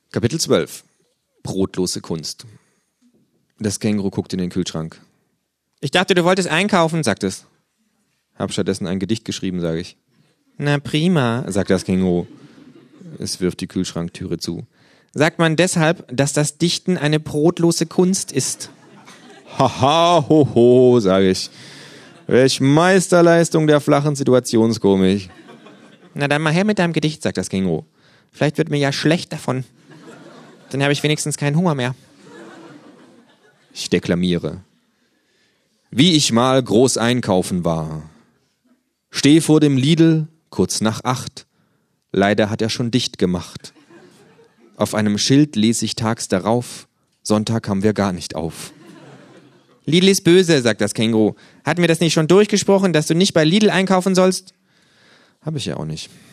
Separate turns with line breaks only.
Kapitel 12. Brotlose Kunst. Das Känguru guckt in den Kühlschrank.
Ich dachte, du wolltest einkaufen, sagt es.
Hab stattdessen ein Gedicht geschrieben, sage ich.
Na prima,
Sagt das Känguru. Es wirft die Kühlschranktüre zu.
sagt man deshalb, dass das Dichten eine brotlose Kunst ist.
Haha, hoho, sage ich. Welch Meisterleistung der flachen Situationskomik.
Na dann mal her mit deinem Gedicht, sagt das Känguru. Vielleicht wird mir ja schlecht davon. Dann habe ich wenigstens keinen Hunger mehr.
Ich deklamiere. Wie ich mal groß einkaufen war. Steh vor dem Lidl, kurz nach 8. Leider hat er schon dicht gemacht. Auf einem Schild lese ich tags darauf, Sonntag haben wir gar nicht auf.
Lidl ist böse, sagt das Känguru. Hatten wir das nicht schon durchgesprochen, dass du nicht bei Lidl einkaufen sollst?
Hab ich ja auch nicht.